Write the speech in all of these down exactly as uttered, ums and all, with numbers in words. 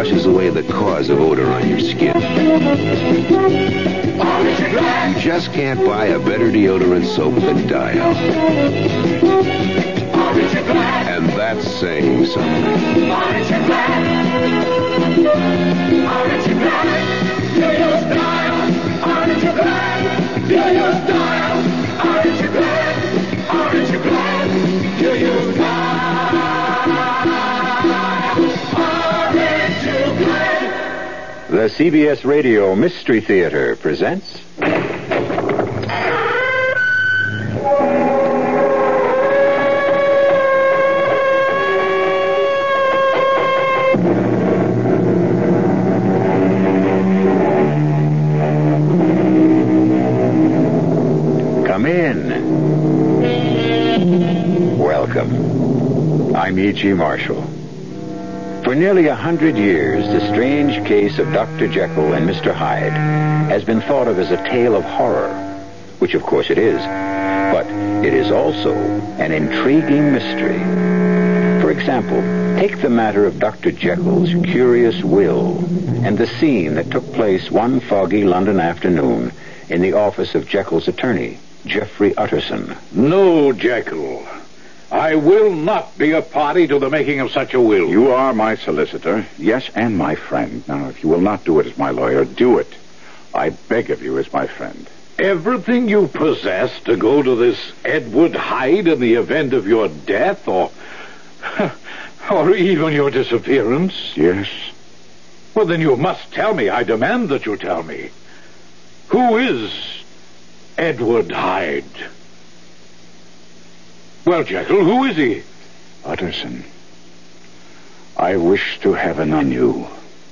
washes away the cause of odor on your skin. You just can't buy a better deodorant soap than Dial. And that's saying something. Aren't you glad? Aren't you glad? You use Dial. Aren't you glad? You use Dial. Aren't you glad? Aren't you glad? You use Dial. Aren't you glad? The C B S Radio Mystery Theater presents... Come in. Welcome. I'm E G. Marshall. For nearly a hundred years, the strange case of Doctor Jekyll and Mister Hyde has been thought of as a tale of horror, which of course it is, but it is also an intriguing mystery. For example, take the matter of Doctor Jekyll's curious will and the scene that took place one foggy London afternoon in the office of Jekyll's attorney, Geoffrey Utterson. No, Jekyll. I will not be a party to the making of such a will. You are my solicitor, yes, and my friend. Now, if you will not do it as my lawyer, do it. I beg of you as my friend. Everything you possess to go to this Edward Hyde in the event of your death or... or even your disappearance? Yes. Well, then you must tell me. I demand that you tell me. Who is Edward Hyde? Well, Jekyll, who is he? Utterson, I wish to heaven on you.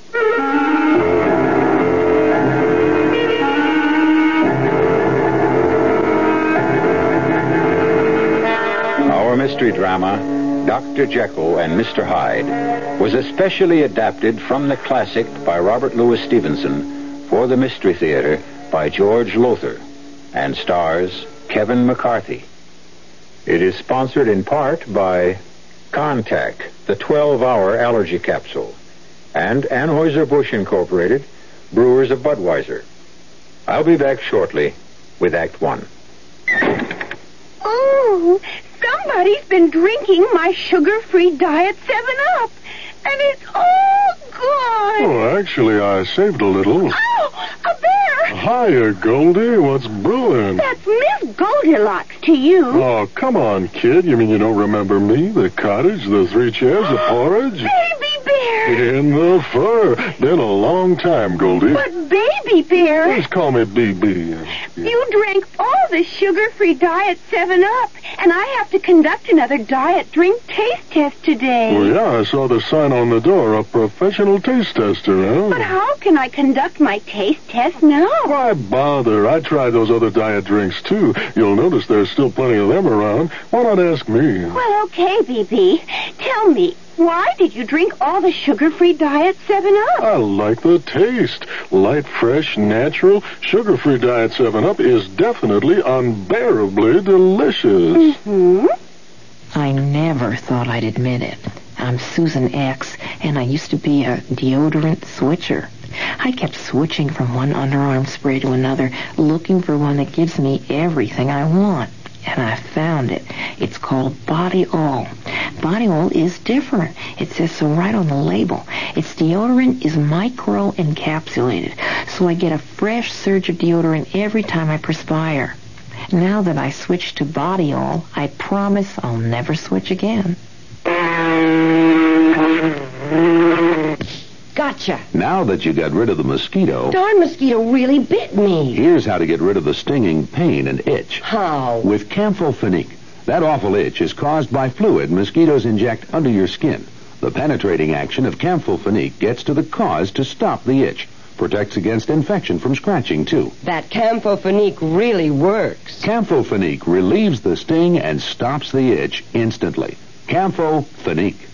Our mystery drama, Doctor Jekyll and Mister Hyde, was especially adapted from the classic by Robert Louis Stevenson for the Mystery Theater by George Lothar and stars Kevin McCarthy. It is sponsored in part by Contact, the twelve-hour allergy capsule, and Anheuser-Busch Incorporated, brewers of Budweiser. I'll be back shortly with Act One. Oh, somebody's been drinking my sugar-free Diet seven up, and it's all gone. Oh, actually, I saved a little. Oh, a bear! Hiya, Goldie. What's brewing? That's Miss Goldilocks to you. Oh, come on, kid. You mean you don't remember me? The cottage, the three chairs, the porridge? Baby bear! In the fur. Been a long time, Goldie. But Baby bear... Just call me B B. You drank all the sugar-free Diet seven up, and I have to conduct another diet drink taste test today. Well, yeah, I saw the sign on the door, a professional taste tester, huh? But how can I conduct my taste test now? Why bother? I tried those other diet drinks, too. You'll notice there's still plenty of them around. Why not ask me? Well, okay, B B. Tell me, why did you drink all the sugar-free Diet seven up? I like the taste. Light, fresh, natural. Sugar-free Diet seven up is definitely unbearably delicious. Mm-hmm. I never thought I'd admit it. I'm Susan X, and I used to be a deodorant switcher. I kept switching from one underarm spray to another, looking for one that gives me everything I want. And I found it. It's called Body All. Body All is different. It says so right on the label. Its deodorant is micro-encapsulated, so I get a fresh surge of deodorant every time I perspire. Now that I switched to Body All, I promise I'll never switch again. Gotcha. Now that you got rid of the mosquito... Darn mosquito really bit me. Here's how to get rid of the stinging pain and itch. How? With Campho-Phenique. That awful itch is caused by fluid mosquitoes inject under your skin. The penetrating action of Campho-Phenique gets to the cause to stop the itch. Protects against infection from scratching, too. That Campho-Phenique really works. Campho-Phenique relieves the sting and stops the itch instantly. Campho-Phenique.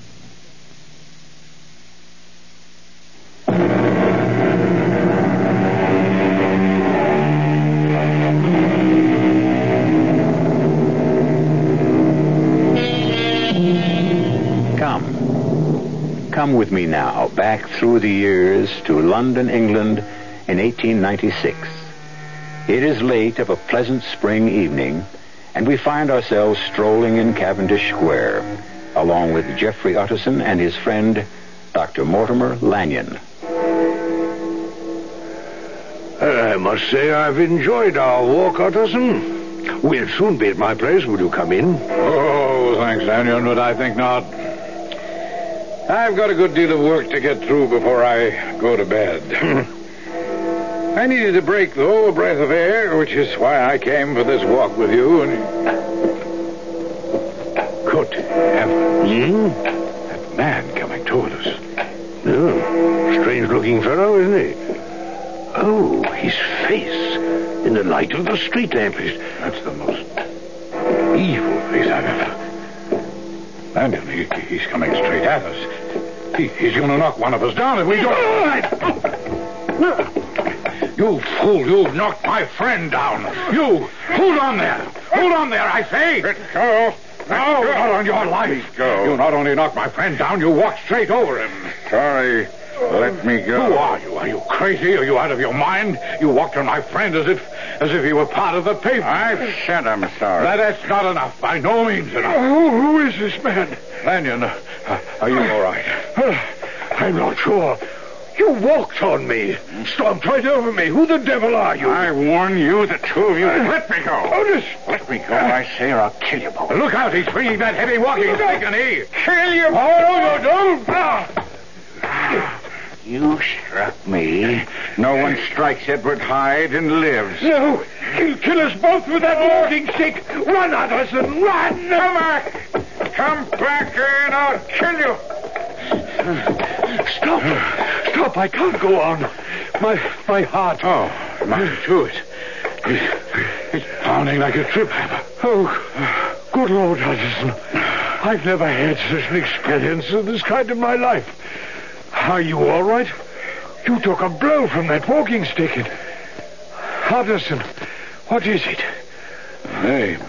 Come come with me now, back through the years to London, England, in eighteen ninety-six. It is late of a pleasant spring evening, and we find ourselves strolling in Cavendish Square, along with Jeffrey Utterson and his friend, Doctor Mortimer Lanyon. I must say I've enjoyed our walk, Utterson. We'll soon be at my place. Will you come in? Oh, thanks, Lanyon, but I think not. I've got a good deal of work to get through before I go to bed. I needed a break, though, a breath of air, which is why I came for this walk with you. And good heavens. Hmm? That man coming toward us. Oh, strange-looking fellow, isn't he? Oh, his face in the light of the street lamp. That's the most evil face I've ever... Lanyon, he, he's coming straight at us. He, he's going to knock one of us down if we don't... You fool, you've knocked my friend down. You, hold on there. Hold on there, I say. Let go. No, not on your life. Go. You not only knocked my friend down, you walked straight over him. Sorry. Let me go. Who are you? Are you crazy? Are you out of your mind? You walked on my friend as if as if he were part of the paper. I've said I'm sorry. That, that's not enough. By no means enough. Oh, who is this man? Lanyon, uh, are you all right? Uh, I'm not sure. You walked on me. Stomped right over me. Who the devil are you? I warn you, the two of you. Let me go. Otis! Let me go, I say, or I'll kill you both. Look out, he's swinging that heavy walking stick, and he... Kill you both. Oh, you don't. Ah. You struck me. No one strikes Edward Hyde and lives. No, he'll kill us both with that walking stick. Run, Utterson, run! Come back. Come back here and I'll kill you. Stop. Stop, I can't go on. My my heart. Oh, it must do it. It's pounding like a trip hammer. Oh, good Lord, Utterson. I've never had such an experience of this kind in my life. Are you all right? You took a blow from that walking stick. And... Utterson, what is it? The name.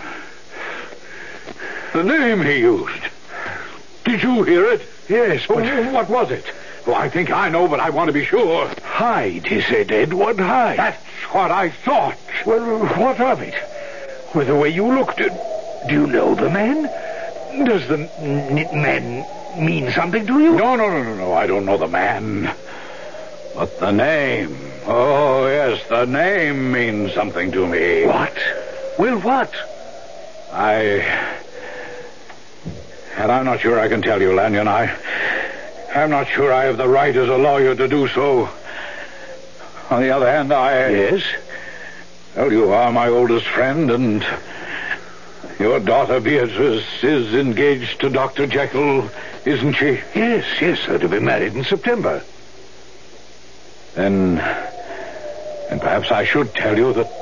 The name he used. Did you hear it? Yes, but... Oh, what was it? Well, I think I know, but I want to be sure. Hyde, he said. Edward Hyde. That's what I thought. Well, what of it? Well, the way you looked at... Do you know the man? Does the n- man mean something to you? No, no, no, no, no. I don't know the man. But the name. Oh, yes, the name means something to me. What? Well, what? I... And I'm not sure I can tell you, Lanyon. I... I'm not sure I have the right as a lawyer to do so. On the other hand, I... Yes? Well, you are my oldest friend, and your daughter Beatrice is engaged to Doctor Jekyll, isn't she? Yes, yes, they're to be married in September. Then... Then perhaps I should tell you that...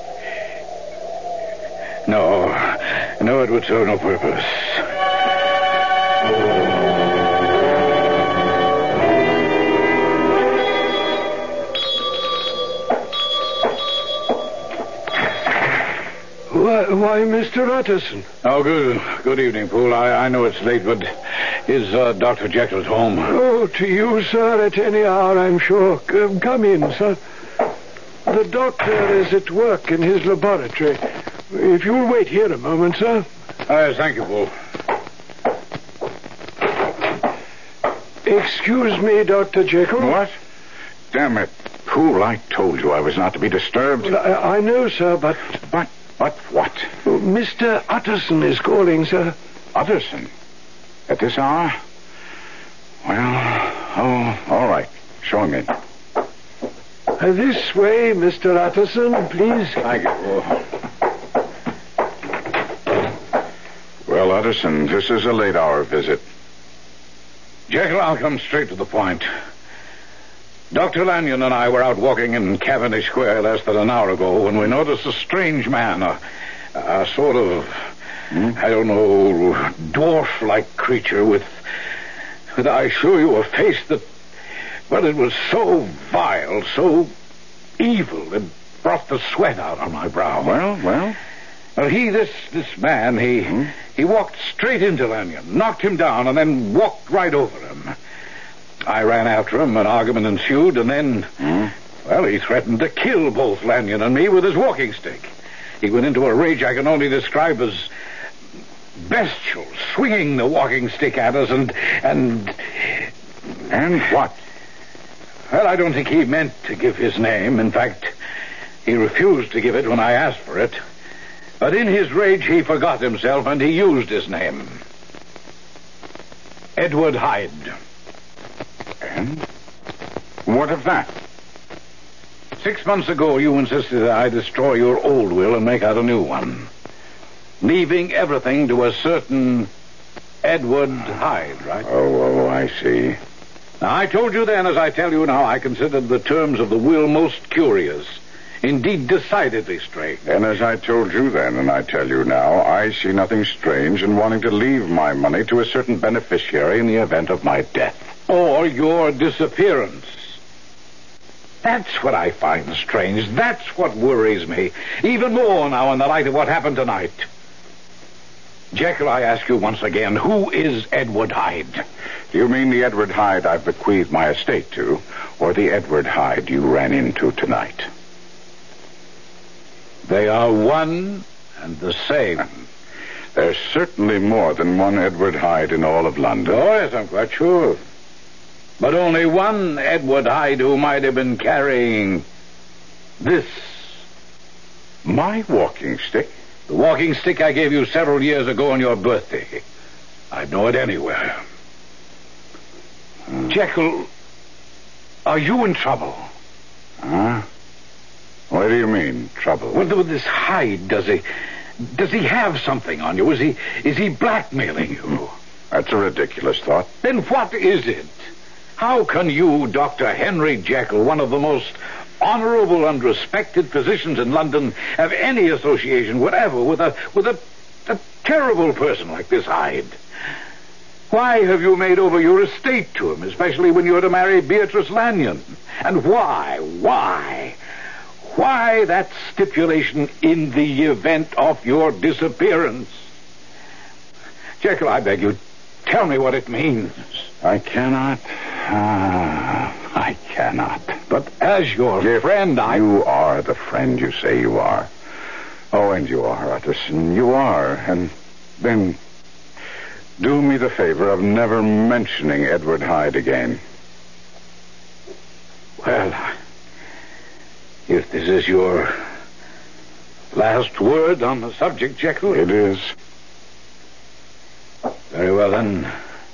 No, no, it would serve no purpose. Why, why, Mister Utterson? Oh, good good evening, Poole. I, I know it's late, but is uh, Doctor Jekyll's home? Oh, to you, sir, at any hour, I'm sure. Come, come in, sir. The doctor is at work in his laboratory. If you'll wait here a moment, sir. Uh, thank you, Poole. Excuse me, Doctor Jekyll. What? Damn it, Poole, I told you I was not to be disturbed. Well, I, I know, sir, but... But, but what? Oh, Mister Utterson is calling, sir. Utterson? At this hour? Well, oh, all right. Show him in. Uh, this way, Mister Utterson, please. Thank you, Poole. Well, Utterson, this is a late hour visit. Jekyll, I'll come straight to the point. Doctor Lanyon and I were out walking in Cavendish Square less than an hour ago when we noticed a strange man, a, a sort of, hmm? I don't know, dwarf-like creature with, with, I assure you, a face that, well, it was so vile, so evil, it brought the sweat out on my brow. Well, well? Well, he, this this man, he hmm? he walked straight into Lanyon, knocked him down, and then walked right over him. I ran after him, an argument ensued, and then, Hmm? well, he threatened to kill both Lanyon and me with his walking stick. He went into a rage I can only describe as bestial, swinging the walking stick at us and... and... And what? Well, I don't think he meant to give his name. In fact, he refused to give it when I asked for it. But in his rage, he forgot himself, and he used his name. Edward Hyde. And what of that? Six months ago, you insisted that I destroy your old will and make out a new one, leaving everything to a certain Edward Hyde, right? Oh, oh, I see. Now, I told you then, as I tell you now, I considered the terms of the will most curious, indeed decidedly strange. And as I told you then, and I tell you now, I see nothing strange in wanting to leave my money to a certain beneficiary in the event of my death. Or your disappearance. That's what I find strange. That's what worries me. Even more now in the light of what happened tonight. Jekyll, I ask you once again, who is Edward Hyde? Do you mean the Edward Hyde I've bequeathed my estate to, or the Edward Hyde you ran into tonight? They are one and the same. There's certainly more than one Edward Hyde in all of London. Oh, yes, I'm quite sure. But only one Edward Hyde who might have been carrying this. My walking stick? The walking stick I gave you several years ago on your birthday. I'd know it anywhere. Hmm. Jekyll, are you in trouble? Huh? What do you mean, trouble? What with this Hyde, does he... Does he have something on you? Is he... Is he blackmailing you? That's a ridiculous thought. Then what is it? How can you, Doctor Henry Jekyll, one of the most honorable and respected physicians in London, have any association whatever with a with a, a terrible person like this Hyde? Why have you made over your estate to him, especially when you are to marry Beatrice Lanyon? And why, why, why that stipulation in the event of your disappearance? Jekyll, I beg you, tell me what it means. I cannot. Ah, I cannot. But as your If friend, I... You are the friend you say you are. Oh, and you are, Utterson. You are. And then do me the favor of never mentioning Edward Hyde again. Well, if this is your last word on the subject, Jekyll... It is. Very well, then.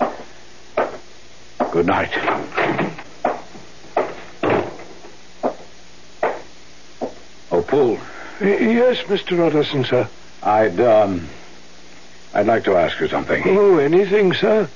Good night. Oh, Poole. Yes, Mister Utterson, sir. I'd, um... I'd like to ask you something. Oh, anything, sir?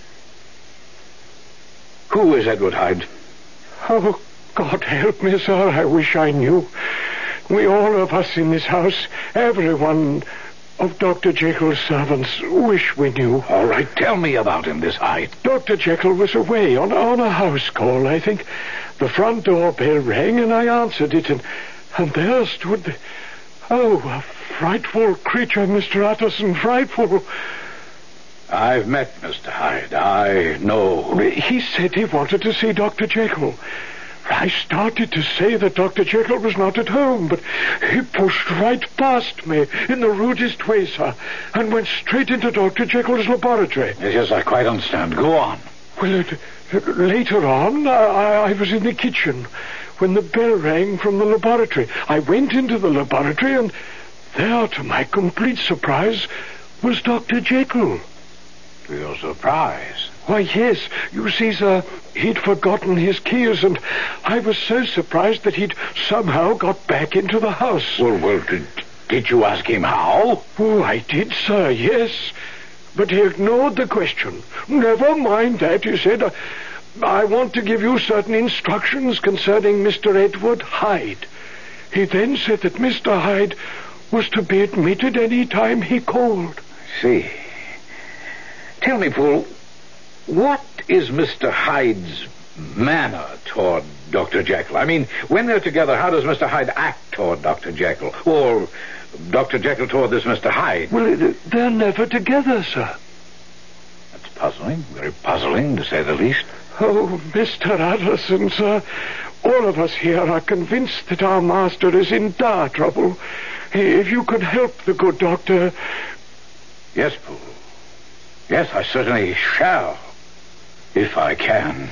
Who is Edward Hyde? Oh, God help me, sir. I wish I knew. We all of us in this house, everyone of Doctor Jekyll's servants, wish we knew. All right, tell me about him, this Hyde. Doctor Jekyll was away on, on a house call, I think. The front door bell rang, and I answered it, and, and there stood the... Oh, a frightful creature, Mister Utterson, frightful. I've met Mister Hyde. I know. He said he wanted to see Doctor Jekyll. I started to say that Doctor Jekyll was not at home, but he pushed right past me in the rudest way, sir, and went straight into Doctor Jekyll's laboratory. Yes, yes, I quite understand. Go on. Well, it, it, later on, I, I was in the kitchen when the bell rang from the laboratory. I went into the laboratory, and there, to my complete surprise, was Doctor Jekyll. To your surprise? Why, yes. You see, sir, he'd forgotten his keys, and I was so surprised that he'd somehow got back into the house. Well, well, did, did you ask him how? Oh, I did, sir, yes. But he ignored the question. Never mind that, he said. I, I want to give you certain instructions concerning Mister Edward Hyde. He then said that Mister Hyde was to be admitted any time he called. I see. Tell me, Poole, what is Mister Hyde's manner toward Doctor Jekyll? I mean, when they're together, how does Mister Hyde act toward Doctor Jekyll? Or Doctor Jekyll toward this Mister Hyde? Well, they're never together, sir. That's puzzling, very puzzling, to say the least. Oh, Mister Utterson, sir, all of us here are convinced that our master is in dire trouble. If you could help the good doctor... Yes, Pooh. Yes, I certainly shall, if I can.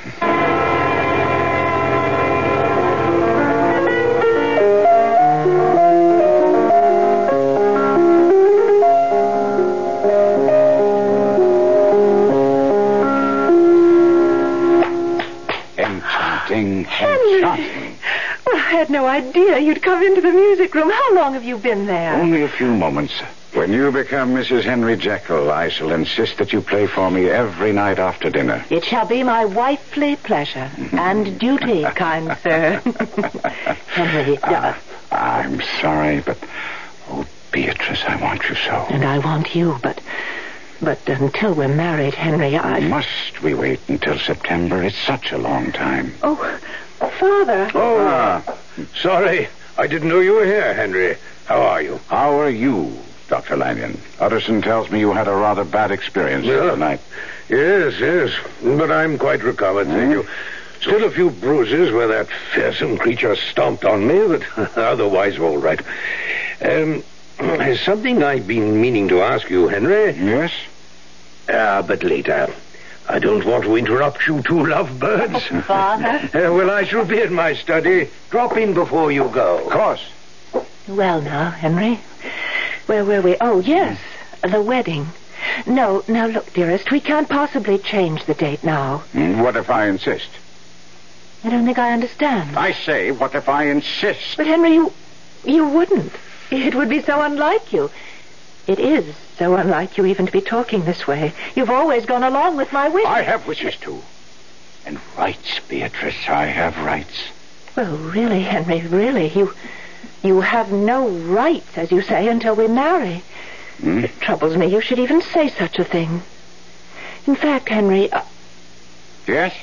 Enchanting, Henry. enchanting. Well, I had no idea you'd come into the music room. How long have you been there? Only a few moments. When you become Missus Henry Jekyll, I shall insist that you play for me every night after dinner. It shall be my wifely pleasure and duty, kind sir. Henry, uh, I'm sorry, but... Oh, Beatrice, I want you so. And I want you, but... But until we're married, Henry, I... Must we wait until September? It's such a long time. Oh, Father. Oh, ah, sorry. I didn't know you were here, Henry. How are you? How are you, Doctor Lanyon? Utterson tells me you had a rather bad experience yeah. tonight. Yes, yes. But I'm quite recovered, thank you. Still a few bruises where that fearsome creature stomped on me, but otherwise all right. Um, there's something I've been meaning to ask you, Henry. Yes? Ah, uh, but later. I don't want to interrupt you two lovebirds. Oh, Father. Uh, well, I shall be at my study. Drop in before you go. Of course. Well, now, Henry. Where were we? Oh, yes. The wedding. No, now look, dearest, we can't possibly change the date now. What if I insist? I don't think I understand. I say, what if I insist? But, Henry, you... you wouldn't. It would be so unlike you. It is so unlike you even to be talking this way. You've always gone along with my wishes. I have wishes, too. And rights, Beatrice. I have rights. Well, really, Henry, really, you... You have no rights, as you say, until we marry. Hmm? It troubles me you should even say such a thing. In fact, Henry... Uh... Yes?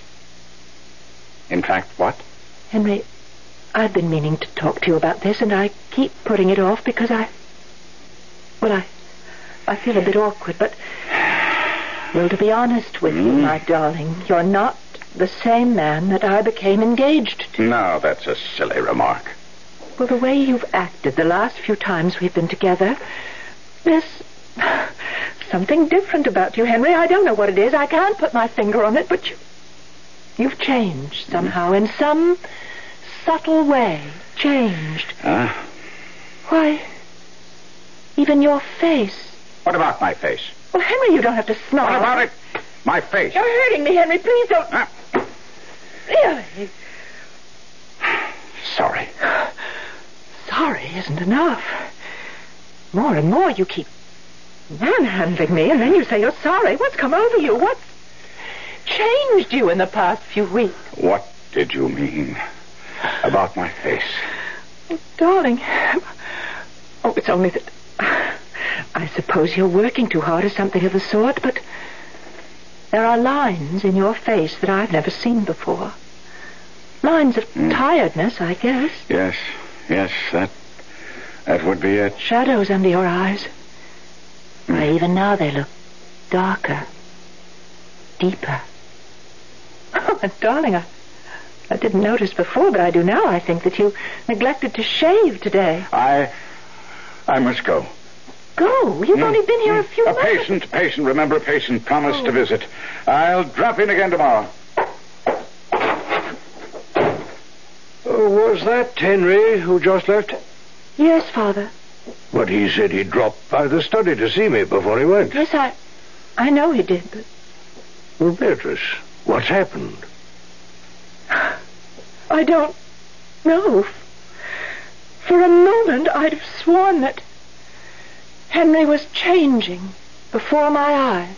In fact, what? Henry, I've been meaning to talk to you about this, and I keep putting it off because I... Well, I... I feel a bit awkward, but... Well, to be honest with hmm? you, my darling, you're not the same man that I became engaged to. No, that's a silly remark. Well, the way you've acted the last few times we've been together, there's something different about you, Henry. I don't know what it is. I can't put my finger on it, but you, you've changed somehow, in some subtle way. Changed. Huh? Why, even your face. What about my face? Well, Henry, you don't have to snarl. What about it? My face. You're hurting me, Henry. Please don't. Ah. Really? Sorry. Sorry isn't enough. More and more you keep manhandling me, and then you say you're sorry. What's come over you? What's changed you in the past few weeks? What did you mean about my face? Oh, darling. Oh, it's only that... I suppose you're working too hard or something of the sort, but there are lines in your face that I've never seen before. Lines of mm. tiredness, I guess. Yes, yes, that that would be it. Shadows under your eyes. Mm. Why, even now they look darker, deeper. Oh, darling, I, I didn't notice before, but I do now. I think that you neglected to shave today. I, I must go. Go? You've mm. only been here mm. a few a months. A patient, patient. Remember, a patient promised oh. to visit. I'll drop in again tomorrow. Was that Henry who just left? Yes, Father. But he said he'd drop by the study to see me before he went. Yes, I... I know he did, but... Well, Beatrice, what's happened? I don't know. For a moment, I'd have sworn that Henry was changing before my eyes.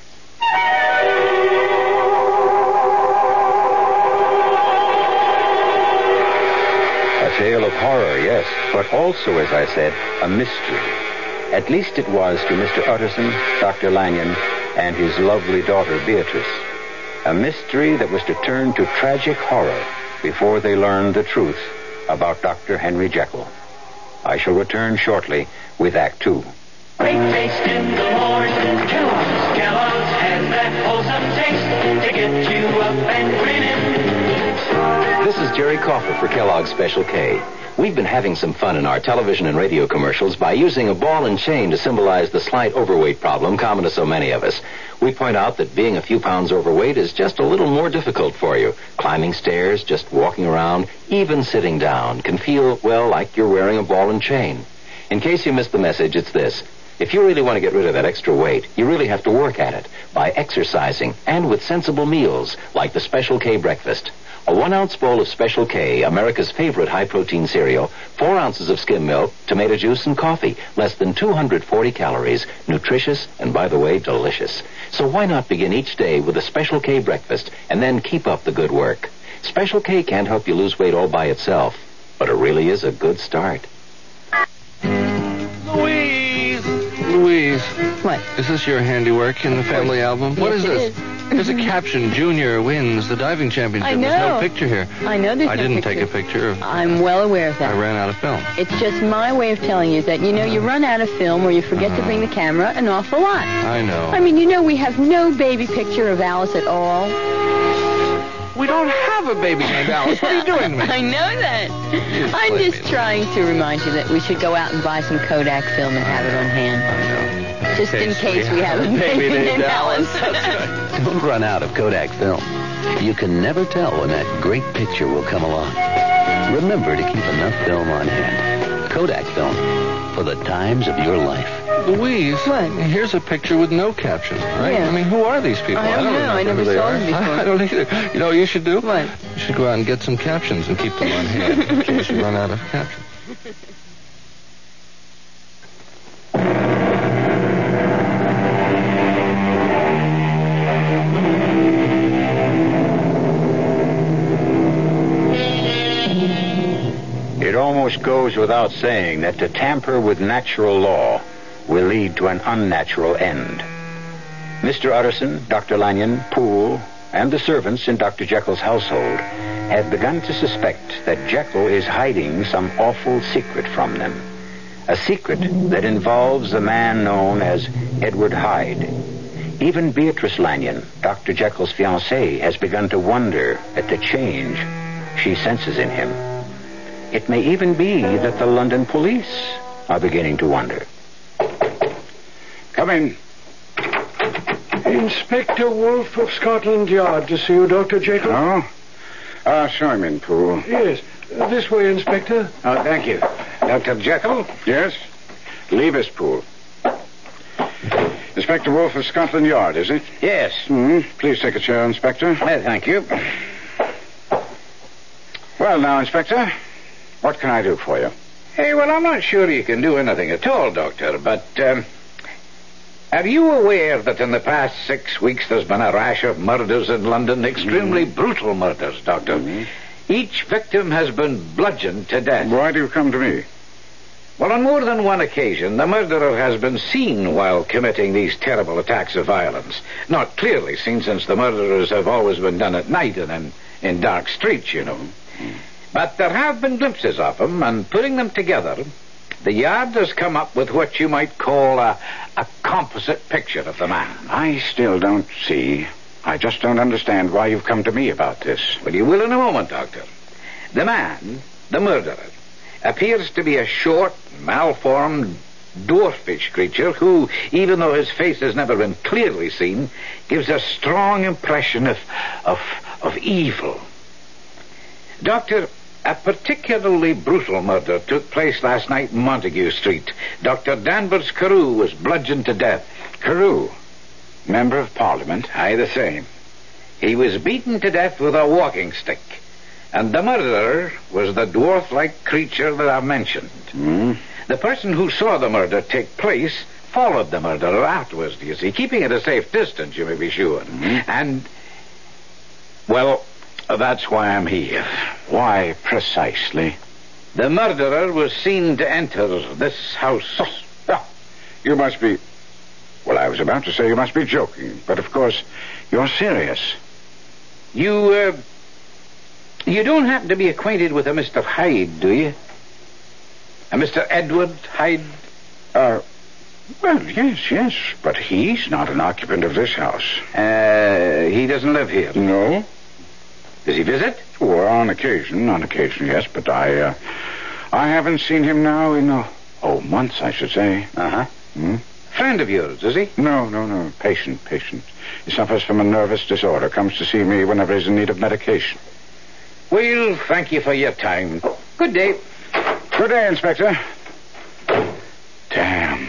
A tale of horror, yes, but also, as I said, a mystery. At least it was to Mister Utterson, Doctor Lanyon, and his lovely daughter, Beatrice. A mystery that was to turn to tragic horror before they learned the truth about Doctor Henry Jekyll. I shall return shortly with Act Two. Great taste in the morning. Kellogg's, Kellogg's has that wholesome taste to get you up and grinning. This is Jerry Coffer for Kellogg's Special K. We've been having some fun in our television and radio commercials by using a ball and chain to symbolize the slight overweight problem common to so many of us. We point out that being a few pounds overweight is just a little more difficult for you. Climbing stairs, just walking around, even sitting down can feel, well, like you're wearing a ball and chain. In case you missed the message, it's this. If you really want to get rid of that extra weight, you really have to work at it by exercising and with sensible meals like the Special K breakfast. A one-ounce bowl of Special K, America's favorite high-protein cereal, four ounces of skim milk, tomato juice, and coffee. Less than two hundred forty calories. Nutritious and, by the way, delicious. So why not begin each day with a Special K breakfast and then keep up the good work? Special K can't help you lose weight all by itself, but it really is a good start. Louise! Louise. What? Is this your handiwork in the family album? What is Yes, it this? is. There's a caption, Junior wins the diving championship. I know. There's no picture here. I know there's I no didn't picture. take a picture of... I'm well aware of that. I ran out of film. It's just my way of telling you that, you know, you run out of film or you forget Uh-huh. to bring the camera an awful lot. I know. I mean, you know, we have no baby picture of Alice at all. We don't have a baby named Alice. What are you doing to me? I know that. Just I'm let just me trying to remind you that we should go out and buy some Kodak film and have it on hand. I know. Just in case we have a baby named Alice. Don't run out of Kodak film. You can never tell when that great picture will come along. Remember to keep enough film on hand. Kodak film, for the times of your life. Louise, What? here's a picture with no caption, right? Yeah. I mean, who are these people? I don't know. remember I never who they saw are. them before. I, I don't either. You know what you should do? What? You should go out and get some captions and keep them on hand in case you run out of captions. It almost goes without saying that to tamper with natural law will lead to an unnatural end. Mister Utterson, Doctor Lanyon, Poole, and the servants in Doctor Jekyll's household have begun to suspect that Jekyll is hiding some awful secret from them. A secret that involves the man known as Edward Hyde. Even Beatrice Lanyon, Doctor Jekyll's fiancée, has begun to wonder at the change she senses in him. It may even be that the London police are beginning to wonder. Come in. Inspector Wolfe of Scotland Yard to see you, Doctor Jekyll. Oh? Uh, show him in, Poole. Yes. Uh, this way, Inspector. Oh, thank you. Doctor Jekyll? Yes? Leave us, Poole. Inspector Wolfe of Scotland Yard, is it? Yes. Hmm. Please take a chair, Inspector. Well, thank you. Well, now, Inspector, what can I do for you? Hey, well, I'm not sure you can do anything at all, Doctor, but, um, are you aware that in the past six weeks there's been a rash of murders in London? Extremely mm. brutal murders, Doctor. Mm. Each victim has been bludgeoned to death. Why do you come to me? Well, on more than one occasion, the murderer has been seen while committing these terrible attacks of violence. Not clearly seen, since the murderers have always been done at night and in, in dark streets, you know. Mm. But there have been glimpses of him, and putting them together, the Yard has come up with what you might call a, a composite picture of the man. I still don't see. I just don't understand why you've come to me about this. Well, you will in a moment, Doctor. The man, the murderer, appears to be a short, malformed, dwarfish creature who, even though his face has never been clearly seen, gives a strong impression of, of, of evil. Doctor, a particularly brutal murder took place last night in Montague Street. Doctor Danvers Carew was bludgeoned to death. Carew? Member of Parliament? Aye, the same. He was beaten to death with a walking stick. And the murderer was the dwarf-like creature that I mentioned. Mm. The person who saw the murder take place followed the murderer afterwards, do you see, keeping at a safe distance, you may be sure. Mm. And, well, that's why I'm here. Why precisely? The murderer was seen to enter this house. Oh, oh, you must be... Well, I was about to say you must be joking, but of course you're serious. You, uh... You don't happen to be acquainted with a Mister Hyde, do you? A Mister Edward Hyde? Uh, well, yes, yes, but he's not an occupant of this house. Uh, he doesn't live here? No. Does he visit? Well, on occasion, on occasion, yes, but I, uh, I haven't seen him now in, uh, oh, months, I should say. Uh-huh. Hmm? Friend of yours, is he? No, no, no. Patient, patient. He suffers from a nervous disorder. Comes to see me whenever he's in need of medication. Well, thank you for your time. Good day. Good day, Inspector. Damn.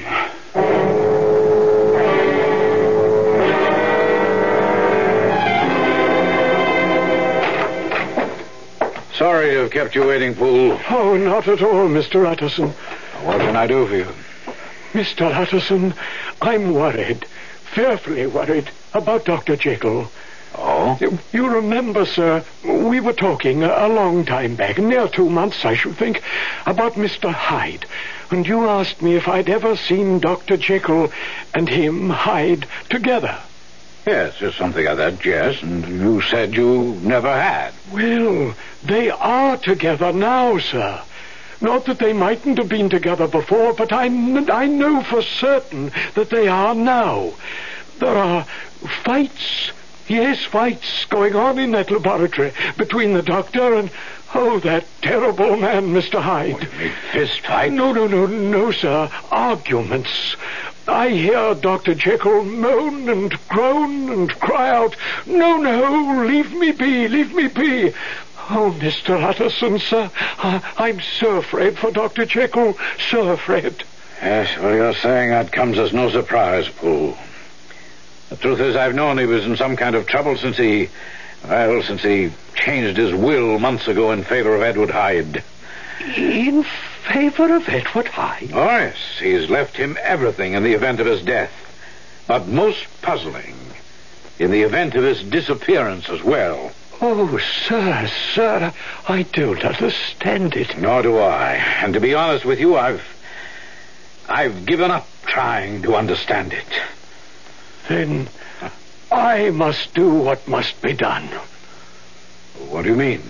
Sorry to have kept you waiting, Poole. Oh, not at all, Mister Utterson. What can I do for you? Mister Utterson, I'm worried, fearfully worried, about Doctor Jekyll. Oh? You, you remember, sir, we were talking a, a long time back, near two months, I should think, about Mister Hyde. And you asked me if I'd ever seen Doctor Jekyll and him, Hyde, together. Yes, just something like that, yes. And you said you never had. Well, they are together now, sir. Not that they mightn't have been together before, but I, I know for certain that they are now. There are fights, yes, fights going on in that laboratory between the doctor and, oh, that terrible man, Mister Hyde. What, you mean fist fight? No, no, no, no, sir. Arguments. I hear Doctor Jekyll moan and groan and cry out, "No, no, leave me be, leave me be." Oh, Mister Utterson, sir, I, I'm so afraid for Doctor Jekyll, so afraid. Yes, well, you're saying that comes as no surprise, Poole. The truth is, I've known he was in some kind of trouble since he, well, since he changed his will months ago in favor of Edward Hyde. In favor of Edward Hyde? Oh, yes. He's left him everything in the event of his death. But most puzzling, in the event of his disappearance as well. Oh, sir, sir, I don't understand it. Nor do I. And to be honest with you, I've... I've given up trying to understand it. Then I must do what must be done. What do you mean?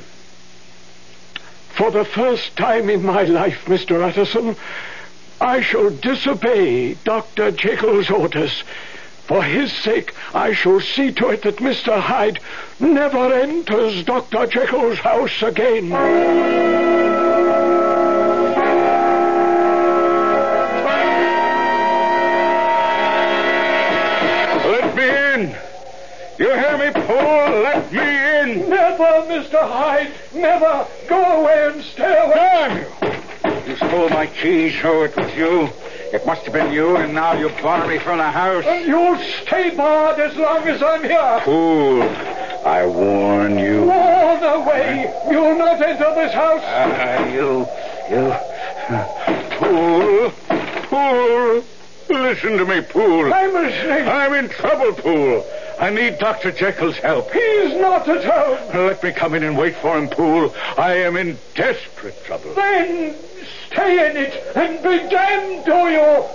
For the first time in my life, Mister Utterson, I shall disobey Doctor Jekyll's orders. For his sake, I shall see to it that Mister Hyde never enters Doctor Jekyll's house again. Let me in! You hear me, Poole? Let me in! Never, Mister Hyde! Never! Go away and stay away! Damn you! You stole my keys, so it was you. It must have been you, and now you bar me from the house. And you'll stay barred as long as I'm here. Fool. I warn you. All the way. You'll not enter this house. Ah, you... you... Poole. Poole. Listen to me, Poole. I'm listening. I'm in trouble, Poole. I need Doctor Jekyll's help. He's not at home. Let me come in and wait for him, Poole. I am in desperate trouble. Then stay in it and be damned to you.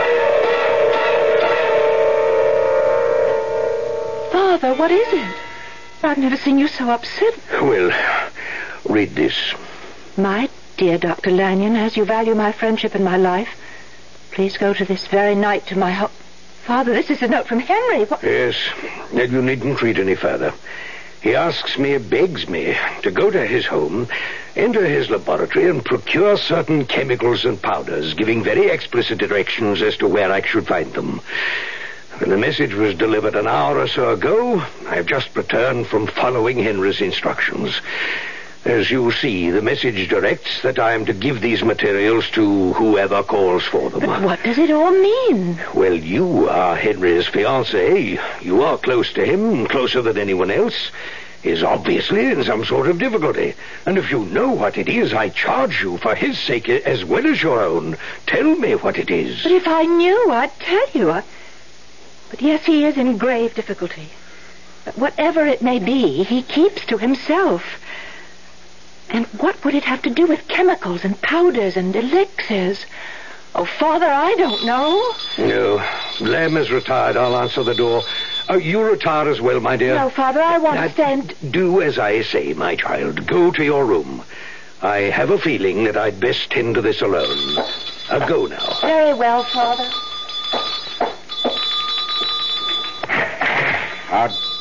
Father, what is it? I've never seen you so upset. Well, read this. My dear Doctor Lanyon, as you value my friendship and my life, please go to this very night to my home. Father, this is a note from Henry. What? Yes, and you needn't read any further. He asks me, begs me, to go to his home, enter his laboratory, and procure certain chemicals and powders, giving very explicit directions as to where I should find them. When the message was delivered an hour or so ago, I've just returned from following Henry's instructions. As you see, the message directs that I am to give these materials to whoever calls for them. But what does it all mean? Well, you are Henry's fiancée. You are close to him, closer than anyone else. He's obviously in some sort of difficulty. And if you know what it is, I charge you, for his sake as well as your own, tell me what it is. But if I knew, I'd tell you. I... But yes, he is in grave difficulty. But whatever it may be, he keeps to himself. And what would it have to do with chemicals and powders and elixirs? Oh, Father, I don't know. No. Lamb is retired. I'll answer the door. Oh, you retire as well, my dear. No, Father, I want to stand... Do as I say, my child. Go to your room. I have a feeling that I'd best tend to this alone. Uh, go now. Very well, Father. Now,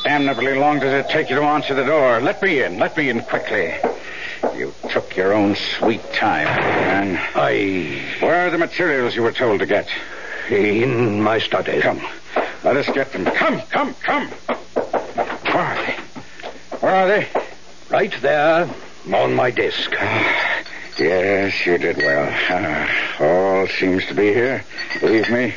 damnably long does it take you to answer the door? Let me in. Let me in quickly. You took your own sweet time, man. I... Where are the materials you were told to get? In my study. Come. Let us get them. Come, come, come. Where are they? Where are they? Right there on my desk. Yes, you did well. Uh, all seems to be here. Believe me.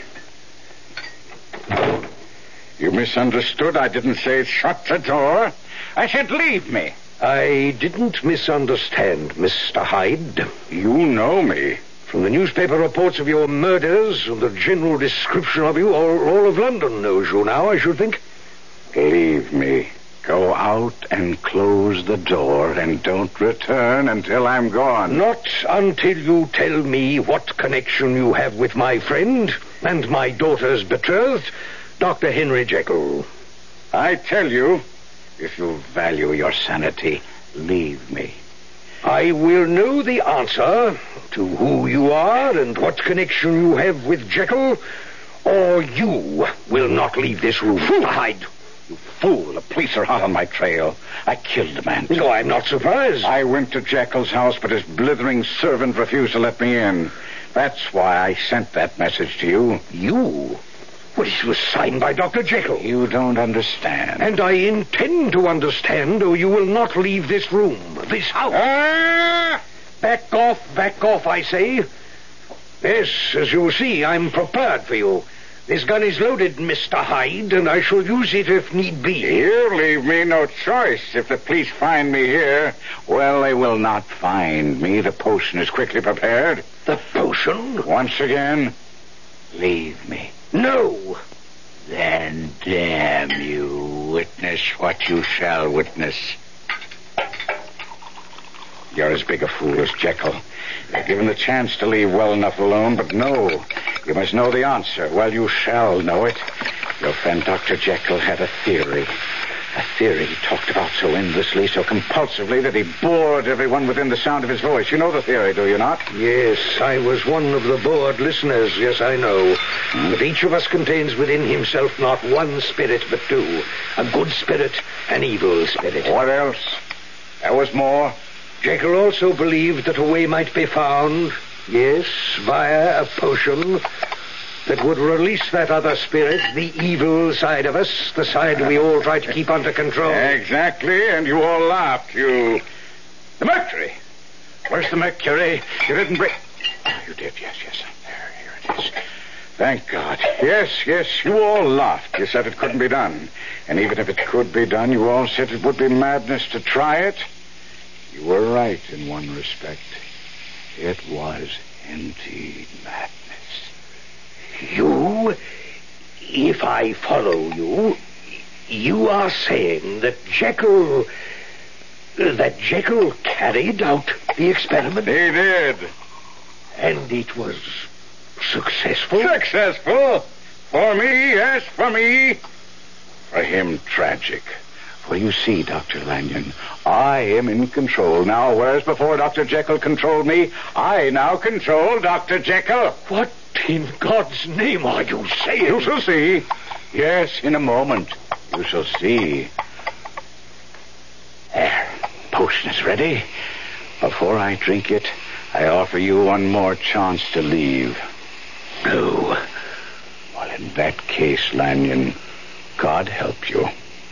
You misunderstood. I didn't say shut the door. I said leave me. I didn't misunderstand, Mister Hyde. You know me. From the newspaper reports of your murders and the general description of you, all, all of London knows you now, I should think. Leave me. Go out and close the door and don't return until I'm gone. Not until you tell me what connection you have with my friend and my daughter's betrothed, Doctor Henry Jekyll. I tell you, if you value your sanity, leave me. I will know the answer to who you are and what connection you have with Jekyll, or you will not leave this room. Mister Hyde! You fool! The police are hot on my trail. I killed the man. No, I'm not surprised. I went to Jekyll's house, but his blithering servant refused to let me in. That's why I sent that message to you. You? Well, it was signed by Doctor Jekyll. You don't understand. And I intend to understand, or you will not leave this room, this house. Ah! Back off, back off, I say. Yes, as you see, I'm prepared for you. This gun is loaded, Mister Hyde, and I shall use it if need be. You leave me no choice. If the police find me here, well, they will not find me. The potion is quickly prepared. The potion? Once again, leave me. No. Then damn you. Witness what you shall witness. You're as big a fool as Jekyll. You're given the chance to leave well enough alone, but no. You must know the answer. Well, you shall know it. Your friend Doctor Jekyll had a theory. A theory he talked about so endlessly, so compulsively, that he bored everyone within the sound of his voice. You know the theory, do you not? Yes, I was one of the bored listeners. Yes, I know. Hmm? But each of us contains within himself not one spirit, but two. A good spirit, an evil spirit. What else? There was more. Jekyll also believed that a way might be found, yes, via a potion that would release that other spirit, the evil side of us, the side we all try to keep under control. Exactly, and you all laughed. You... The mercury. Where's the mercury? You didn't bring... Oh, you did, yes, yes. There, here it is. Thank God. Yes, yes, you all laughed. You said it couldn't be done. And even if it could be done, you all said it would be madness to try it. You were right in one respect. It was indeed madness. You, if I follow you, you are saying that Jekyll, that Jekyll carried out the experiment? He did. And it was successful? Successful? For me, yes, for me. For him, tragic. For you see, Doctor Lanyon, I am in control now, whereas before Doctor Jekyll controlled me, I now control Doctor Jekyll. What in God's name are you saying? You shall see. Yes, in a moment. You shall see. There, potion is ready. Before I drink it, I offer you one more chance to leave. No. Well, in that case, Lanyon, God help you.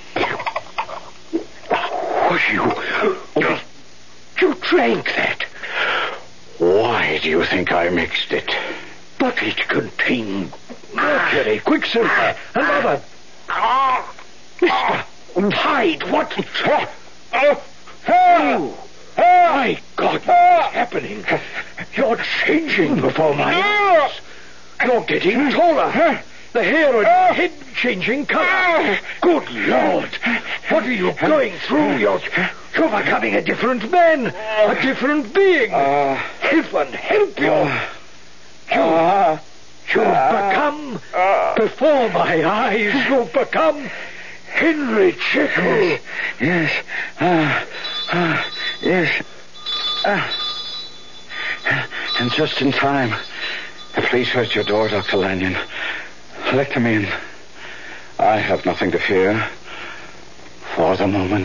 You, you, you drank that. Why do you think I mixed it? But it contained mercury, quicksilver, and other... Mister Hyde, what... Oh, my God, what's happening? You're changing before my eyes. You're getting taller. The hair on your head changing color. Good Lord. What are you going through? You're, you're becoming a different man. A different being. Uh, Heaven help you. Uh, you you've uh, become, uh, before my eyes, you've become Henry Jekyll. Yes. Uh, uh, yes. Uh, and just in time. The police are at your door, Doctor Lanyon. Let them in. I have nothing to fear. For the moment.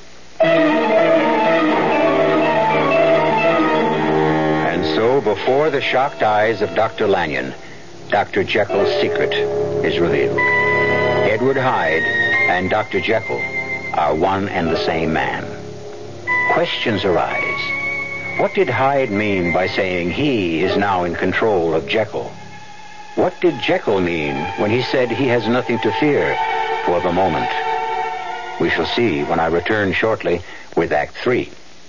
And so, before the shocked eyes of Doctor Lanyon, Doctor Jekyll's secret is revealed. Edward Hyde and Doctor Jekyll are one and the same man. Questions arise. What did Hyde mean by saying he is now in control of Jekyll? What did Jekyll mean when he said he has nothing to fear for the moment? We shall see when I return shortly with Act Three.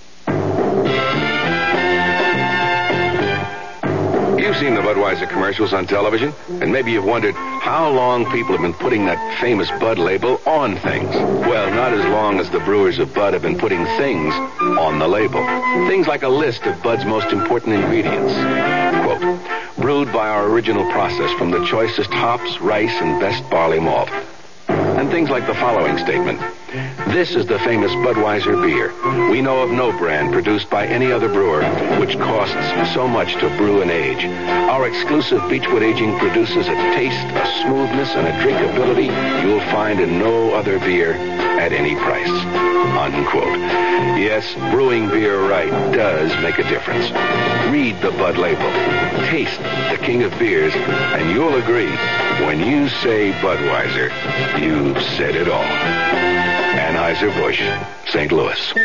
You've seen the Budweiser commercials on television, and maybe you've wondered how long people have been putting that famous Bud label on things. Well, not as long as the brewers of Bud have been putting things on the label. Things like a list of Bud's most important ingredients. Quote, brewed by our original process from the choicest hops, rice, and best barley malt. And things like the following statement. This is the famous Budweiser beer. We know of no brand produced by any other brewer which costs so much to brew and age. Our exclusive Beechwood aging produces a taste, a smoothness, and a drinkability you'll find in no other beer at any price. Unquote. Yes, brewing beer right does make a difference. Read the Bud label. Taste the king of beers, and you'll agree, when you say Budweiser, you've said it all. Anheuser-Busch, Saint Louis.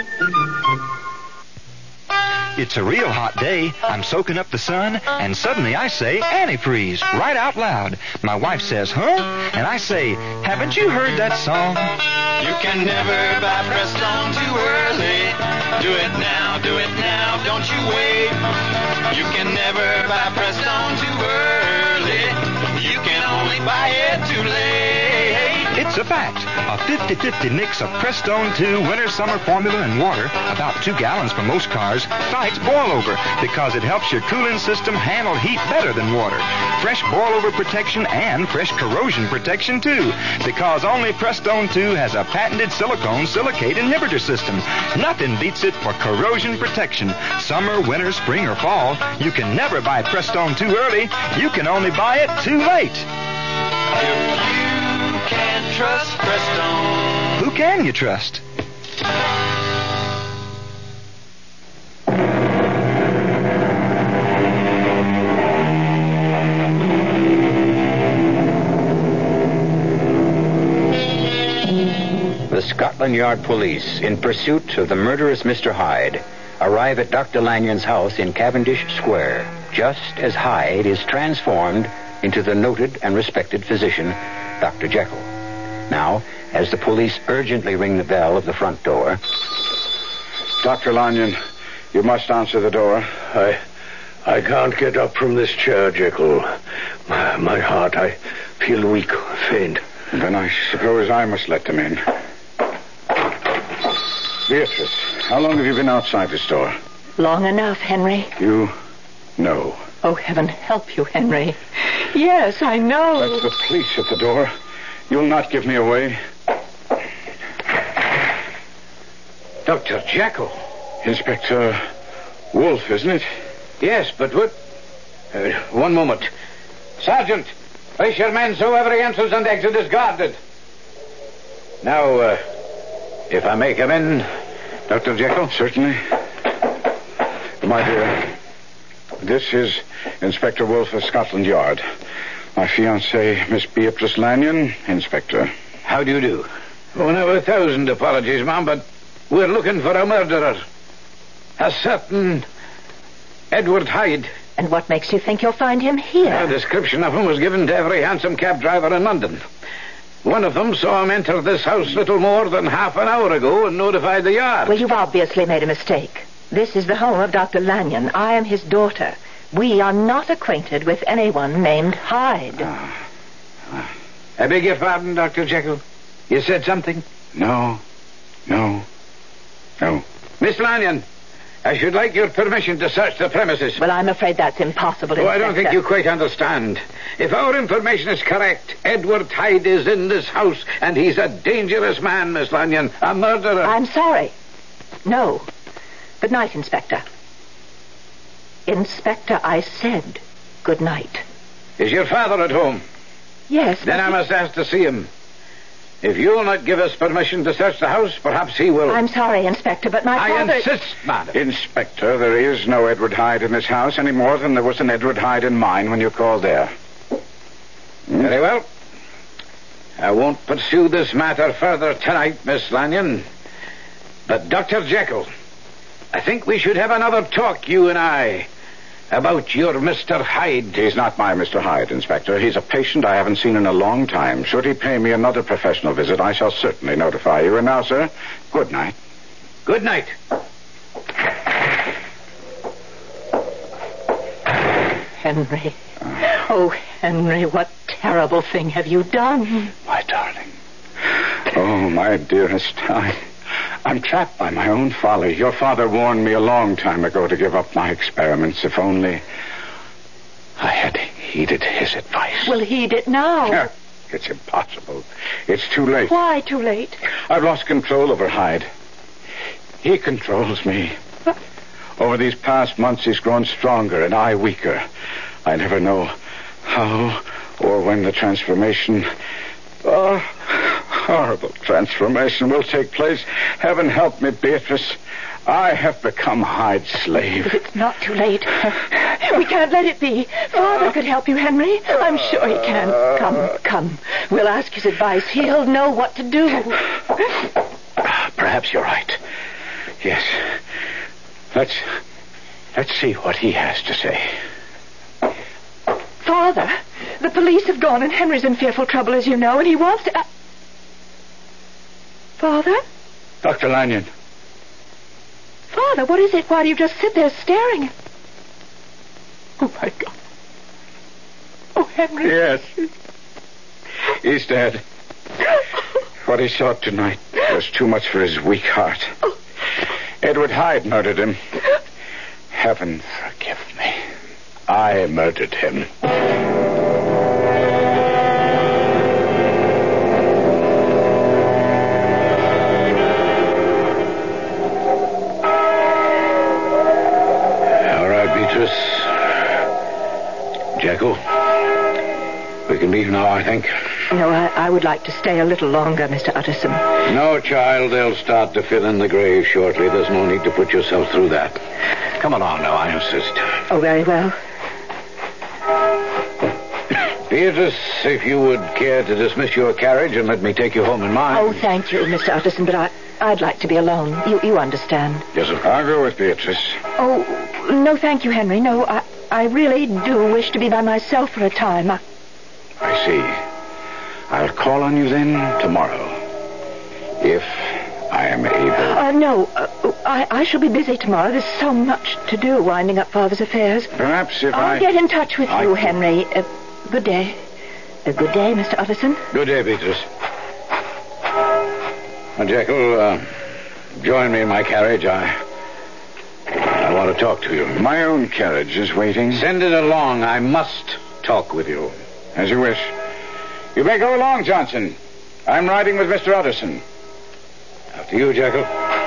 It's a real hot day. I'm soaking up the sun, and suddenly I say antifreeze right out loud. My wife says, huh? And I say, haven't you heard that song? You can never buy Prestone too early. Do it now, do it now, don't you wait. You can never buy Prestone too early. You can only buy it too late. It's a fact. A fifty-fifty mix of Prestone two Winter Summer Formula and water, about two gallons for most cars, fights boilover because it helps your cooling system handle heat better than water. Fresh boilover protection and fresh corrosion protection, too, because only Prestone two has a patented silicone silicate inhibitor system. Nothing beats it for corrosion protection. Summer, winter, spring, or fall, you can never buy Prestone too early. You can only buy it too late. Can't trust Prestone. Who can you trust? The Scotland Yard police, in pursuit of the murderous Mister Hyde, arrive at Doctor Lanyon's house in Cavendish Square, just as Hyde is transformed into the noted and respected physician, Doctor Jekyll. Now, as the police urgently ring the bell of the front door... Doctor Lanyon, you must answer the door. I... I can't get up from this chair, Jekyll. My, my heart, I feel weak, faint. Then I suppose I must let them in. Beatrice, how long have you been outside this door? Long enough, Henry. You know. Oh, heaven help you, Henry. Yes, I know. That's the police at the door. You'll not give me away. Doctor Jekyll. Inspector Wolf, isn't it? Yes, but what... Uh, one moment. Sergeant, place your men so every entrance and exit is guarded. Now, uh, if I may come in, Doctor Jekyll? Certainly. My dear, this is Inspector Wolf of Scotland Yard. My fiancée, Miss Beatrice Lanyon, Inspector. How do you do? Oh, now, a thousand apologies, ma'am, but we're looking for a murderer. A certain Edward Hyde. And what makes you think you'll find him here? A description of him was given to every hansom cab driver in London. One of them saw him enter this house little more than half an hour ago and notified the Yard. Well, you've obviously made a mistake. This is the home of Doctor Lanyon. I am his daughter. We are not acquainted with anyone named Hyde. Ah. Ah. I beg your pardon, Doctor Jekyll. You said something? No. No. No. Miss Lanyon, I should like your permission to search the premises. Well, I'm afraid that's impossible, Oh, Inspector. I don't think you quite understand. If our information is correct, Edward Hyde is in this house, and he's a dangerous man, Miss Lanyon. A murderer. I'm sorry. No. Good night, Inspector. Inspector, I said good night. Is your father at home? Yes. Then I must ask to see him. If you'll not give us permission to search the house, perhaps he will. I'm sorry, Inspector, but my I father... insist, madam. Inspector, there is no Edward Hyde in this house any more than there was an Edward Hyde in mine when you called there. Hmm? Very well. I won't pursue this matter further tonight, Miss Lanyon. But, Doctor Jekyll, I think we should have another talk, you and I, about your Mister Hyde. He's not my Mister Hyde, Inspector. He's a patient I haven't seen in a long time. Should he pay me another professional visit, I shall certainly notify you. And now, sir, good night. Good night. Henry. Oh, Henry, what terrible thing have you done? My darling. Oh, my dearest, I... I'm trapped by my own folly. Your father warned me a long time ago to give up my experiments, if only I had heeded his advice. Well, heed it now. It's impossible. It's too late. Why too late? I've lost control over Hyde. He controls me. Over these past months, he's grown stronger and I weaker. I never know how or when the transformation... Oh, horrible transformation will take place. Heaven help me, Beatrice. I have become Hyde's slave. But it's not too late. We can't let it be. Father could help you, Henry. I'm sure he can. Come, come. We'll ask his advice. He'll know what to do. Perhaps you're right. Yes. Let's... Let's see what he has to say. Father, the police have gone and Henry's in fearful trouble, as you know, and he wants to... Uh... Father? Doctor Lanyon. Father, what is it? Why do you just sit there staring? Oh, my God. Oh, Henry. Yes. He's dead. What he saw tonight was too much for his weak heart. Edward Hyde murdered him. Heaven forgive me. I murdered him. Jekyll, we can leave now, I think. No, I, I would like to stay a little longer, Mister Utterson. No, child, they'll start to fill in the grave shortly. There's no need to put yourself through that. Come along now, I insist. Oh, very well. Beatrice, if you would care to dismiss your carriage and let me take you home in mine. Oh, thank you, Mister Utterson, but I, I'd like to be alone. You, you understand. Yes, of course. I'll go with Beatrice. Oh, no, thank you, Henry. No, I, I really do wish to be by myself for a time. I... I see. I'll call on you then tomorrow, if I am able. Uh, no, uh, I, I shall be busy tomorrow. There's so much to do winding up Father's affairs. Perhaps if I'll I... get in touch with I... you, Henry. Uh, good day. Uh, good day, Mister Utterson. Good day, Beatrice. Now, Jekyll, uh, join me in my carriage. I... I want to talk to you. My own carriage is waiting. Send it along. I must talk with you. As you wish. You may go along, Johnson. I'm riding with Mister Utterson. After you, Jekyll.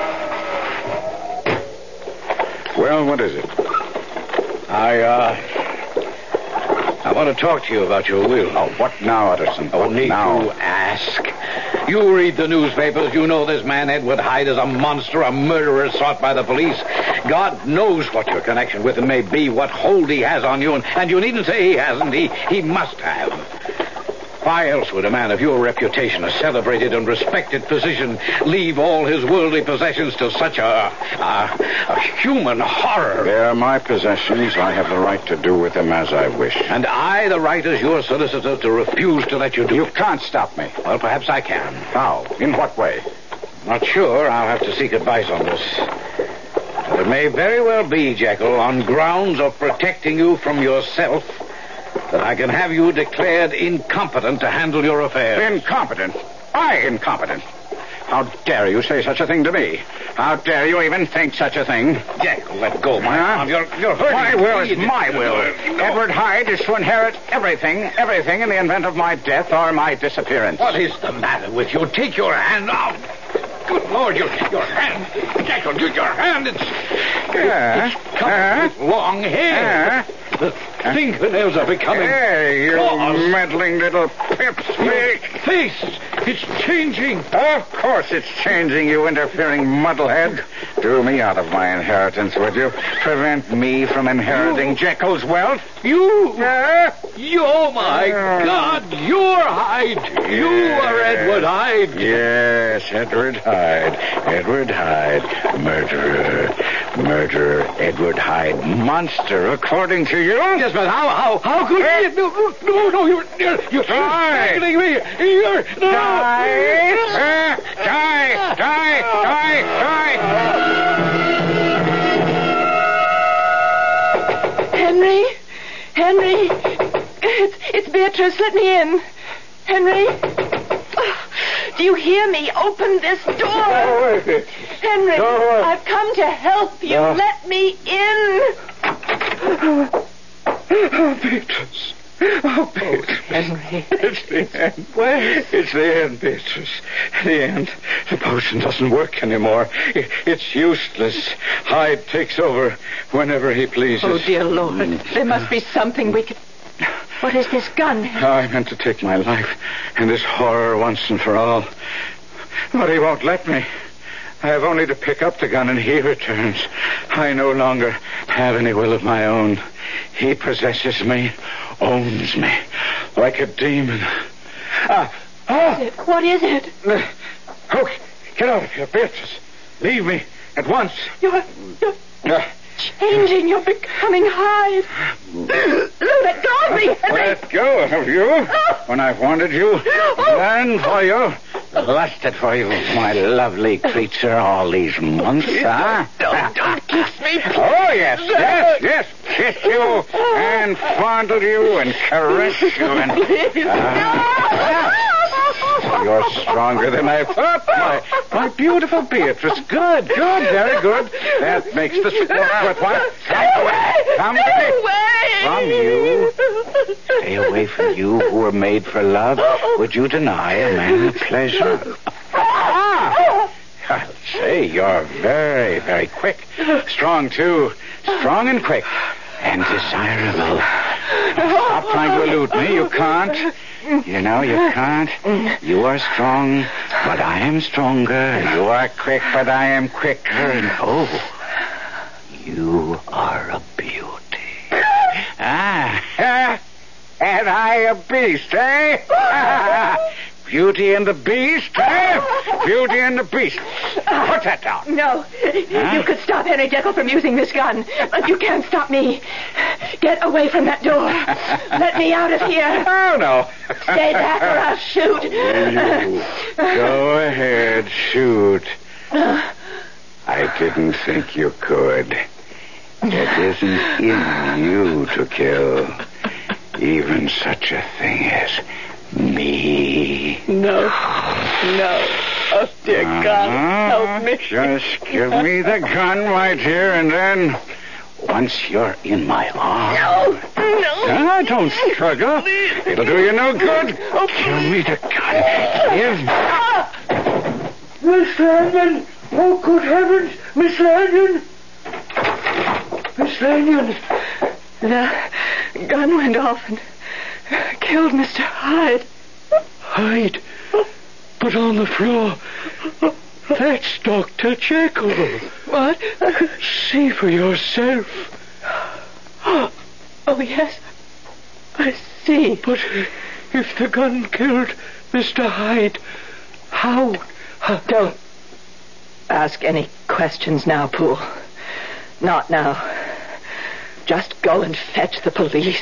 Well, what is it? I, uh... I want to talk to you about your will. Oh, what now, Utterson? Oh, what need now? to ask. You read the newspapers. You know this man, Edward Hyde, is a monster, a murderer sought by the police. God knows what your connection with him may be, what hold he has on you, and, and you needn't say he hasn't. He, he must have. Why else would a man of your reputation, a celebrated and respected physician, leave all his worldly possessions to such a, a, a human horror? They're my possessions. I have the right to do with them as I wish. And I the right as your solicitor to refuse to let you do You it. can't stop me. Well, perhaps I can. How? In what way? Not sure. I'll have to seek advice on this. But it may very well be, Jekyll, on grounds of protecting you from yourself, that I can have you declared incompetent to handle your affairs. Incompetent? I incompetent? How dare you say such a thing to me? How dare you even think such a thing? Jekyll, let go, my huh? arm. You're, you're hurting My me. will is my will. No. Edward Hyde is to inherit everything, everything in the event of my death or my disappearance. What is the matter with you? Take your hand out. Good Lord, your, your hand. Jekyll, your hand, it's... Yeah. It's covered uh, with long hair. Uh, The fingernails are becoming... Hey, you claws. meddling little pipsqueak. Face, it's changing. Of course it's changing, you interfering muddlehead. Do me out of my inheritance, would you? Prevent me from inheriting You- Jekyll's wealth? You... Huh? You, oh, my Uh. God, you're Hyde. You are Edward Hyde. Yes, Edward Hyde. Edward Hyde. Murderer. Murderer. Edward Hyde. Monster, according to you? Yes, but how, how, how could you... No, no, no, you're, you're, you're strangling me. You're... No. Die! Uh, die! Die! Die! Die! Henry? Henry? It's, it's Beatrice. Let me in. Henry? Oh, do you hear me? Open this door. Go away. Henry, Go away. I've come to help you. No. Let me in. Oh, Beatrice. Oh, Beatrice. Henry. It's the end. Where? It's the end, Beatrice. The end. The potion doesn't work anymore. It, it's useless. Hyde takes over whenever he pleases. Oh, dear Lord. There must be something we can... What is this gun? I meant to take my life in this horror once and for all. But he won't let me. I have only to pick up the gun and he returns. I no longer have any will of my own. He possesses me, owns me, like a demon. Ah! Ah! What is it? What is it? Oh, get out of here, Beatrice. Leave me at once. You're... you're... Ah. changing. You're becoming Hyde. Let go of me, Henry. Let go of you when I've wanted you, planned for you, lusted for you, my lovely creature, all these months, huh? Don't, don't kiss me. Oh, yes, yes, yes. Kiss you and fondle you and caress you and... Uh, You're stronger than I thought, my, my beautiful Beatrice. Good, good, very good. That makes the sport worthwhile. Come away. From you. Stay away from you who were made for love. Would you deny a man pleasure? Ah! I'll say you're very, very quick. Strong, too. Strong and quick. And desirable. Stop trying to elude me. You can't. You know, you can't. You are strong, but I am stronger. You are quick, but I am quicker. And oh, you are a beauty. Ah, and I a beast, eh? Beauty and the Beast, eh? Beauty and the Beast. Put that down. No. Huh? You could stop Henry Jekyll from using this gun, but you can't stop me. Get away from that door. Let me out of here. Oh, no. Stay back or I'll shoot. Go ahead, shoot. I didn't think you could. It isn't in you to kill even such a thing as me. No. No. Oh, dear God, help me. Just give me the gun right here, and then once you're in my arms... No. No. Ah, don't struggle. It'll do you no good. Give me the gun. Give... Miss Lanyon! Oh, good heavens! Miss Lanyon! Miss Lanyon! The gun went off and killed Mister Hyde. Hyde? But on the floor, that's Doctor Jekyll. What? See for yourself. Oh, yes. I see. But if the gun killed Mister Hyde, how... how... Don't ask any questions now, Poole. Not now. Just go and fetch the police.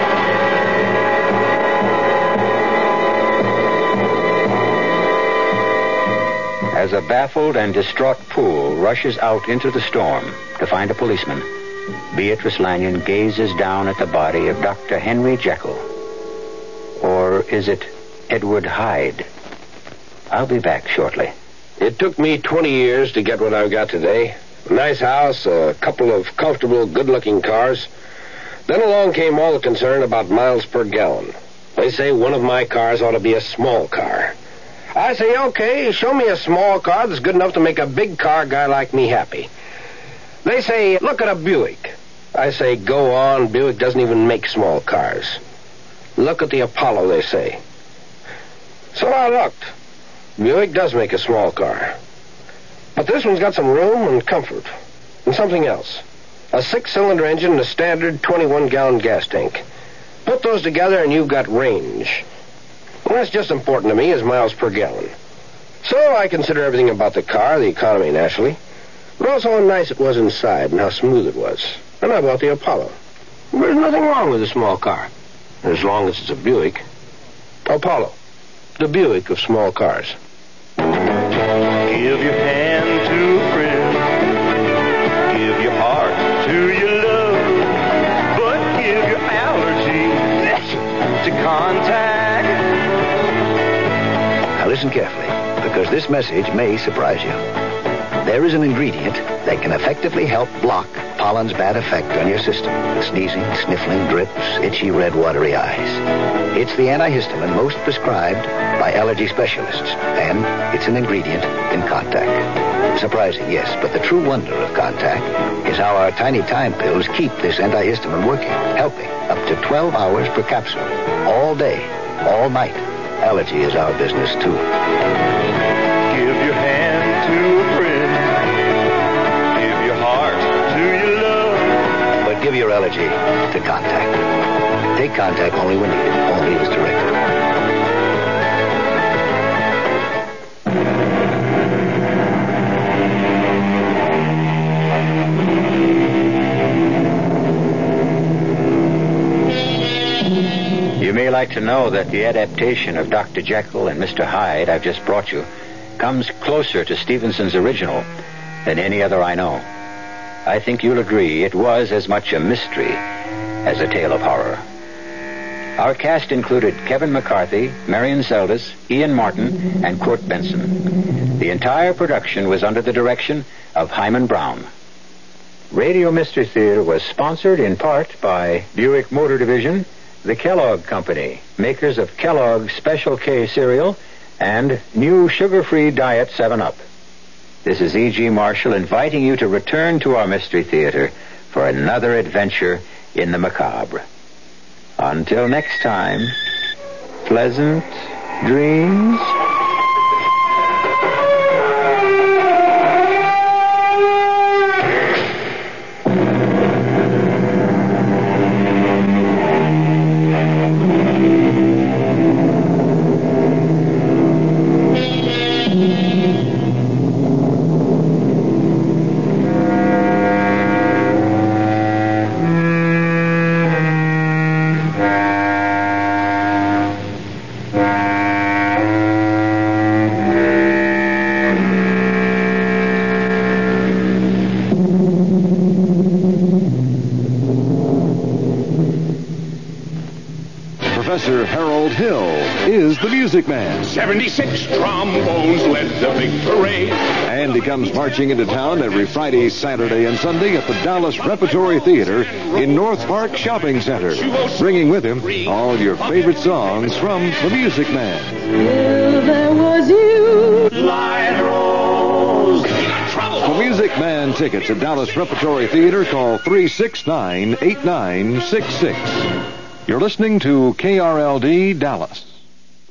As a baffled and distraught Poole rushes out into the storm to find a policeman, Beatrice Lanyon gazes down at the body of Doctor Henry Jekyll. Or is it Edward Hyde? I'll be back shortly. It took me twenty years to get what I've got today. A nice house, a couple of comfortable, good-looking cars. Then along came all the concern about miles per gallon. They say one of my cars ought to be a small car. I say, okay, show me a small car that's good enough to make a big car guy like me happy. They say, look at a Buick. I say, go on. Buick doesn't even make small cars. Look at the Apollo, they say. So I looked. Buick does make a small car. But this one's got some room and comfort. And something else. A six-cylinder engine and a standard twenty-one gallon gas tank. Put those together and you've got range. And that's just important to me as miles per gallon. So I consider everything about the car, the economy naturally, but also how nice it was inside and how smooth it was. And I bought the Apollo. There's nothing wrong with a small car, as long as it's a Buick. Apollo, the Buick of small cars. Give your hand to a friend. Give your heart to your love. But give your allergy to contact. Now listen carefully, because this message may surprise you. There is an ingredient that can effectively help block pollen's bad effect on your system. Sneezing, sniffling, drips, itchy, red, watery eyes. It's the antihistamine most prescribed by allergy specialists, and it's an ingredient in Contact. Surprising, yes, but the true wonder of Contact is how our tiny time pills keep this antihistamine working, helping up to twelve hours per capsule, all day, all night. Allergy is our business, too. Give your hand to a friend. Give your heart to your love. But give your allergy to Contact. Take Contact only when needed, only as directed. You may like to know that the adaptation of Doctor Jekyll and Mister Hyde I've just brought you comes closer to Stevenson's original than any other I know. I think you'll agree it was as much a mystery as a tale of horror. Our cast included Kevin McCarthy, Marion Seldes, Ian Martin, and Kurt Benson. The entire production was under the direction of Hyman Brown. Radio Mystery Theater was sponsored in part by Buick Motor Division, the Kellogg Company, makers of Kellogg's Special K cereal, and new sugar-free Diet seven up. This is E G. Marshall inviting you to return to our Mystery Theater for another adventure in the macabre. Until next time, pleasant dreams. Professor Harold Hill is the Music Man. seventy-six trombones led the big parade. And he comes marching into town every Friday, Saturday, and Sunday at the Dallas Repertory Theater in North Park Shopping Center, bringing with him all your favorite songs from the Music Man. Well, there was you. Light rose. For Music Man tickets at Dallas Repertory Theater, call three six nine, eight nine six six. You're listening to K R L D Dallas.